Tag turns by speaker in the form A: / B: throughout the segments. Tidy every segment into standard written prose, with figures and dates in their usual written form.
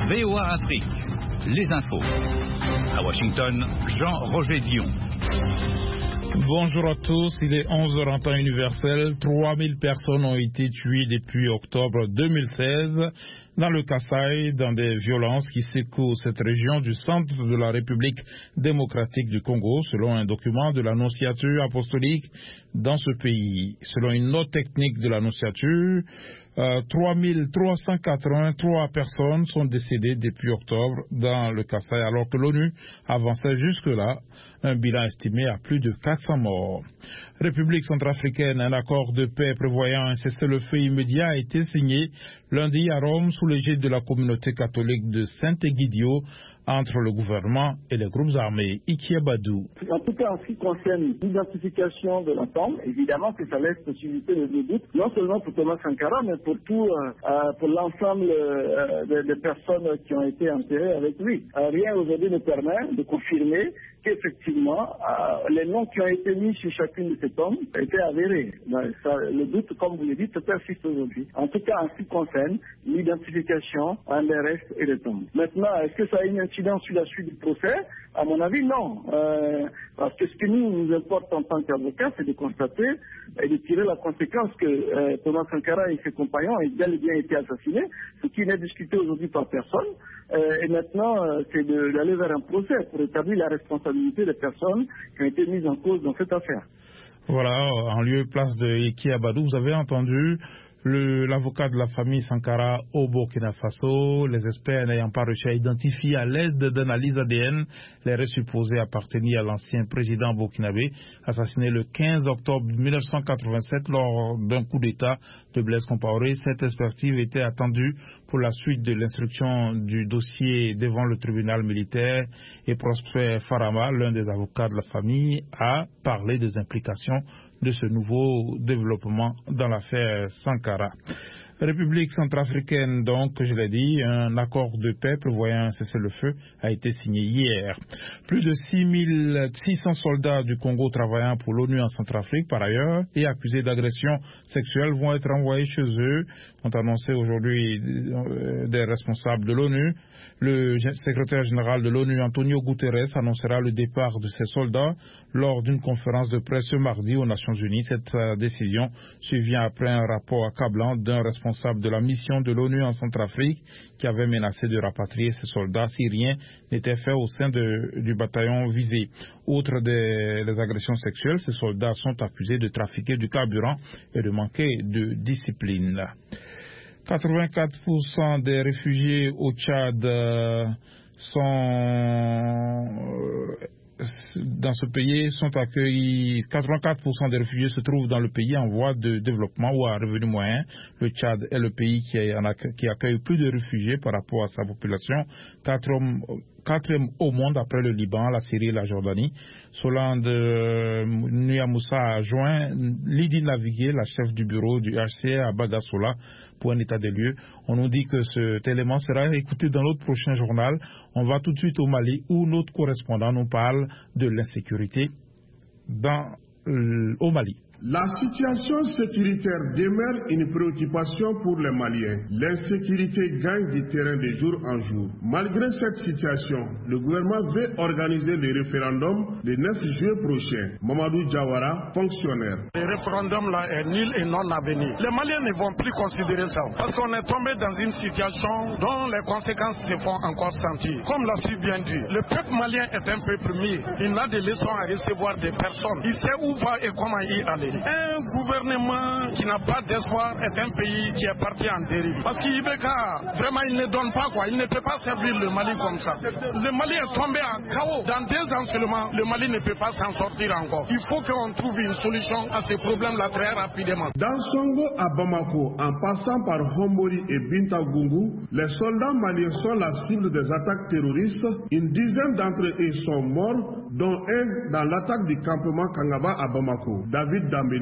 A: VOA Afrique, les infos. À Washington, Jean-Roger Dion.
B: Bonjour à tous, il est 11h en temps universel. 3000 personnes ont été tuées depuis octobre 2016 dans le Kasaï, dans des violences qui secouent cette région du centre de la République démocratique du Congo, selon un document de l'Annonciature apostolique dans ce pays. Selon une note technique de l'Annonciature, 3383 personnes sont décédées depuis octobre dans le Kasaï, alors que l'ONU avançait jusque-là un bilan estimé à plus de 400 morts. République centrafricaine, un accord de paix prévoyant un cessez-le-feu immédiat a été signé lundi à Rome sous l'égide de la communauté catholique de Saint-Egidio entre le gouvernement et les groupes armés. Ikia Badou.
C: En tout cas, en ce qui concerne l'identification de l'ensemble, évidemment que ça laisse possibilité de doute, non seulement pour Thomas Sankara, mais pour l'ensemble des personnes qui ont été enterrées avec lui. Rien aujourd'hui ne permet de confirmer qu'effectivement, les noms qui ont été mis sur chacune de ces tombes étaient avérés. Le doute, comme vous le dites, persiste aujourd'hui. En tout cas, en ce qui concerne l'identification des restes et des tombes. Maintenant, est-ce que ça a une incidence sur la suite du procès? À mon avis, non. Parce que ce qui nous importe en tant qu'avocats, c'est de constater et de tirer la conséquence que Thomas Sankara et ses compagnons aient bel et bien été assassinés, ce qui n'est discuté aujourd'hui par personne. Et maintenant, c'est d'aller vers un procès pour établir la responsabilité des personnes qui ont été mises en cause dans cette affaire.
B: Voilà, en lieu et place de Ikia Badou, vous avez entendu l'avocat de la famille Sankara au Burkina Faso, les experts n'ayant pas réussi à identifier à l'aide d'analyse ADN les restes supposés appartenir à l'ancien président burkinabé, assassiné le 15 octobre 1987 lors d'un coup d'État de Blaise Compaoré. Cette expertise était attendue pour la suite de l'instruction du dossier devant le tribunal militaire, et Prosper Farama, l'un des avocats de la famille, a parlé des implications de ce nouveau développement dans l'affaire Sankara. République centrafricaine, donc, je l'ai dit, un accord de paix prévoyant un cessez-le-feu a été signé hier. Plus de 6600 soldats du Congo travaillant pour l'ONU en Centrafrique, par ailleurs, et accusés d'agression sexuelle vont être envoyés chez eux, ont annoncé aujourd'hui des responsables de l'ONU. Le secrétaire général de l'ONU, Antonio Guterres, annoncera le départ de ces soldats lors d'une conférence de presse ce mardi aux Nations Unies. Cette décision survient après un rapport accablant d'un responsable de la mission de l'ONU en Centrafrique qui avait menacé de rapatrier ces soldats si rien n'était fait au sein du bataillon visé. Outre des agressions sexuelles, ces soldats sont accusés de trafiquer du carburant et de manquer de discipline. 84% des réfugiés au Tchad dans ce pays sont accueillis. 84% des réfugiés se trouvent dans le pays en voie de développement ou à revenu moyen. Le Tchad est le pays qui accueille plus de réfugiés par rapport à sa population. Quatrième au monde après le Liban, la Syrie et la Jordanie. Solange Nyamoussa a joint Lydie Navigué, la chef du bureau du HCR à Bagassola, pour un état des lieux. On nous dit que cet élément sera écouté dans notre prochain journal. On va tout de suite au Mali où notre correspondant nous parle de l'insécurité au Mali.
D: La situation sécuritaire demeure une préoccupation pour les Maliens. L'insécurité gagne du terrain de jour en jour. Malgré cette situation, le gouvernement veut organiser le référendum le 9 juillet prochain. Mamadou Diawara, fonctionnaire.
E: Le référendum-là est nul et non avenu. Les Maliens ne vont plus considérer ça parce qu'on est tombé dans une situation dont les conséquences se font encore sentir. Comme l'a su bien dit, le peuple malien est un peuple mis. Il a des leçons à recevoir des personnes. Il sait où va et comment y aller. Un gouvernement qui n'a pas d'espoir est un pays qui est parti en dérive. Parce qu'Ibeka, vraiment, il ne donne pas quoi. Il ne peut pas servir le Mali comme ça. Le Mali est tombé en chaos. Dans 2 ans seulement, le Mali ne peut pas s'en sortir encore. Il faut qu'on trouve une solution à ces problèmes-là très rapidement.
D: Dans Songo à Bamako, en passant par Hombori et Bintagungu, les soldats maliens sont la cible des attaques terroristes. Une dizaine d'entre eux sont morts, dont un dans l'attaque du campement Kangaba à Bamako. David Dambélé,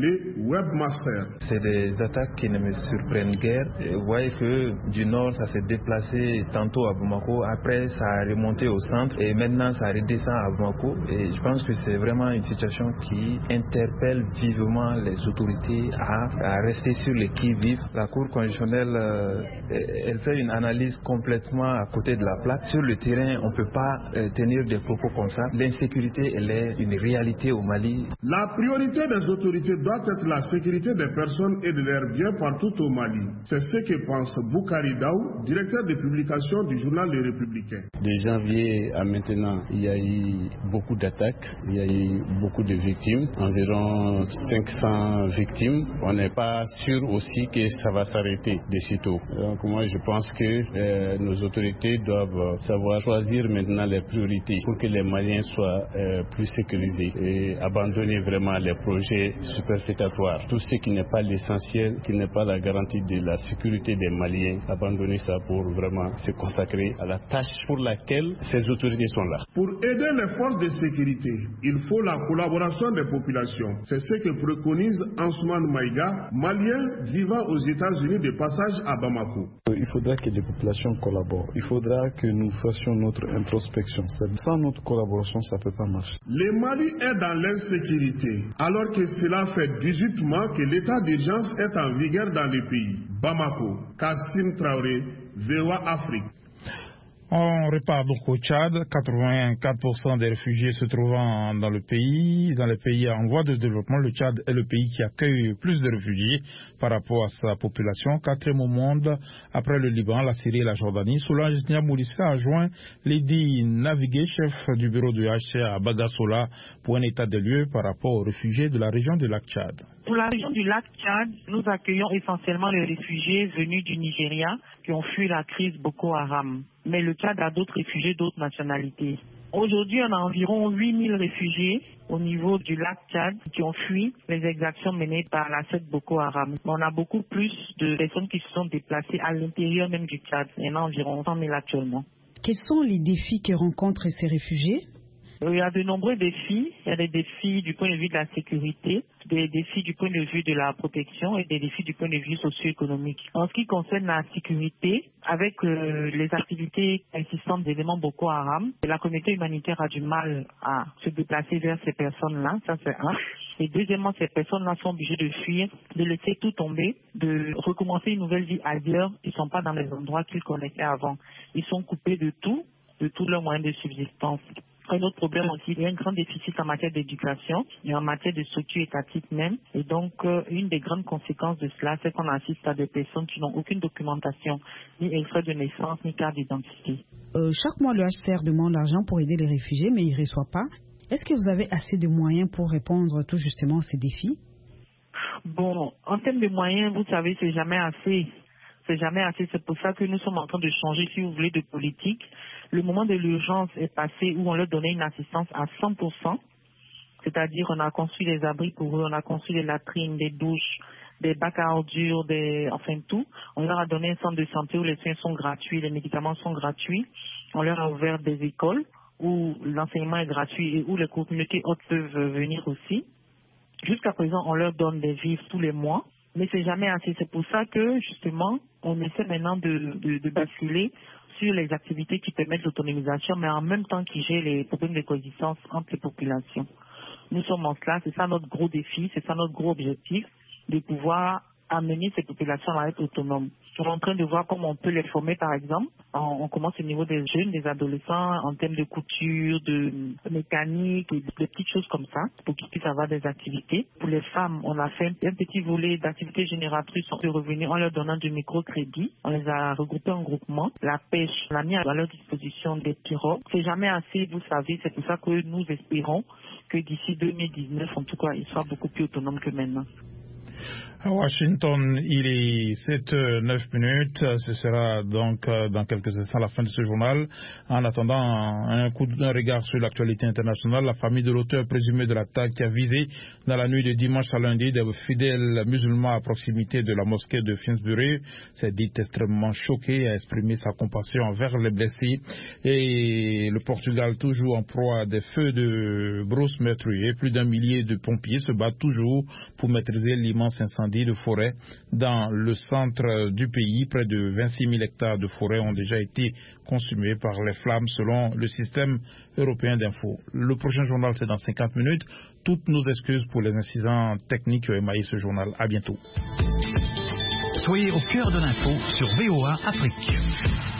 D: webmaster.
F: C'est des attaques qui ne me surprennent guère. Vous voyez que du nord, ça s'est déplacé tantôt à Bamako, après ça a remonté au centre et maintenant ça redescend à Bamako. Et je pense que c'est vraiment une situation qui interpelle vivement les autorités à rester sur les qui-vive. La Cour constitutionnelle, elle fait une analyse complètement à côté de la plaque. Sur le terrain, on ne peut pas tenir des propos comme ça. L'insécurité, elle est une réalité au Mali.
D: La priorité des autorités doit être la sécurité des personnes et de leurs biens partout au Mali. C'est ce que pense Boukari Daou, directeur de publication du journal Le Républicain.
G: De janvier à maintenant, il y a eu beaucoup d'attaques, il y a eu beaucoup de victimes, environ 500 victimes. On n'est pas sûr aussi que ça va s'arrêter de sitôt. Donc moi je pense que nos autorités doivent savoir choisir maintenant les priorités pour que les Maliens soient plus sécurisés et abandonner vraiment les projets superfétatoires. Tout ce qui n'est pas l'essentiel, qui n'est pas la garantie de la sécurité des Maliens, abandonner ça pour vraiment se consacrer à la tâche pour laquelle ces autorités sont là.
D: Pour aider les forces de sécurité, il faut la collaboration des populations. C'est ce que préconise Ansoumane Maïga, malien vivant aux États-Unis de passage à Bamako.
H: Il faudra que les populations collaborent. Il faudra que nous fassions notre introspection. Sans notre collaboration, ça ne peut pas marcher.
D: Le Mali est dans l'insécurité, alors que cela fait 18 mois que l'état d'urgence est en vigueur dans le pays. Bamako, Kassim Traoré, VOA Afrique.
B: On repart donc au Tchad. 84% des réfugiés se trouvant dans les pays en voie de développement, le Tchad est le pays qui accueille plus de réfugiés par rapport à sa population. Quatrième au monde, après le Liban, la Syrie et la Jordanie. Solange Niamoulissa a joint Lady Navigué, chef du bureau du HCR à Bagassola, pour un état des lieux par rapport aux réfugiés de la région du lac Tchad.
I: Pour la région du lac Tchad, nous accueillons essentiellement les réfugiés venus du Nigeria qui ont fui la crise Boko Haram. Mais le Tchad a d'autres réfugiés d'autres nationalités. Aujourd'hui, on a environ 8000 réfugiés au niveau du lac Tchad qui ont fui les exactions menées par la secte Boko Haram. On a beaucoup plus de personnes qui se sont déplacées à l'intérieur même du Tchad. Il y en a environ 100 000 actuellement.
J: Quels sont les défis que rencontrent ces réfugiés ?
I: Il y a de nombreux défis. Il y a des défis du point de vue de la sécurité, des défis du point de vue de la protection et des défis du point de vue socio-économique. En ce qui concerne la sécurité, avec les activités insistantes d'éléments Boko Haram, la communauté humanitaire a du mal à se déplacer vers ces personnes-là, ça c'est un. Et deuxièmement, ces personnes-là sont obligées de fuir, de laisser tout tomber, de recommencer une nouvelle vie ailleurs. Ils ne sont pas dans les endroits qu'ils connaissaient avant. Ils sont coupés de tous leurs moyens de subsistance. Un autre problème aussi, il y a un grand déficit en matière d'éducation et en matière de structure étatique même. Et donc, une des grandes conséquences de cela, c'est qu'on assiste à des personnes qui n'ont aucune documentation, ni extrait de naissance, ni carte d'identité.
J: Chaque mois, le HCR demande l'argent pour aider les réfugiés, mais il ne reçoit pas. Est-ce que vous avez assez de moyens pour répondre tout justement à ces défis?
I: Bon, en termes de moyens, vous savez, c'est jamais assez. C'est jamais assez. C'est pour ça que nous sommes en train de changer, si vous voulez, de politique. Le moment de l'urgence est passé où on leur donnait une assistance à 100%. C'est-à-dire, on a construit des abris pour eux, on a construit des latrines, des douches, des bacs à ordures, enfin tout. On leur a donné un centre de santé où les soins sont gratuits, les médicaments sont gratuits. On leur a ouvert des écoles où l'enseignement est gratuit et où les communautés hautes peuvent venir aussi. Jusqu'à présent, on leur donne des vivres tous les mois. Mais c'est jamais assez. C'est pour ça que, justement, on essaie maintenant de basculer sur les activités qui permettent l'autonomisation, mais en même temps qui gèrent les problèmes de coexistence entre les populations. Nous sommes en cela, c'est ça notre gros défi, c'est ça notre gros objectif, de pouvoir amener ces populations à être autonomes. On est en train de voir comment on peut les former, par exemple. On commence au niveau des jeunes, des adolescents, en termes de couture, de mécanique, et des petites choses comme ça, pour qu'ils puissent avoir des activités. Pour les femmes, on a fait un petit volet d'activités génératrices de revenus en leur donnant du microcrédit. On les a regroupés en groupement. La pêche, on a mis à leur disposition des pirogues. C'est jamais assez, vous savez, c'est pour ça que nous espérons que d'ici 2019, en tout cas, ils soient beaucoup plus autonomes que maintenant.
B: À Washington, il est 7h09. Ce sera donc dans quelques instants la fin de ce journal. En attendant un regard sur l'actualité internationale, la famille de l'auteur présumé de l'attaque qui a visé dans la nuit de dimanche à lundi des fidèles musulmans à proximité de la mosquée de Finsbury s'est dit extrêmement choqué et a exprimé sa compassion envers les blessés. Et le Portugal, toujours en proie à des feux de brousse meurtriers, plus d'1 millier de pompiers se battent toujours pour maîtriser l'immense incendie de forêt dans le centre du pays. Près de 26 000 hectares de forêt ont déjà été consumés par les flammes selon le système européen d'info. Le prochain journal, c'est dans 50 minutes. Toutes nos excuses pour les incidents techniques qui ont émaillé ce journal. À bientôt.
A: Soyez au cœur de l'info sur VOA Afrique.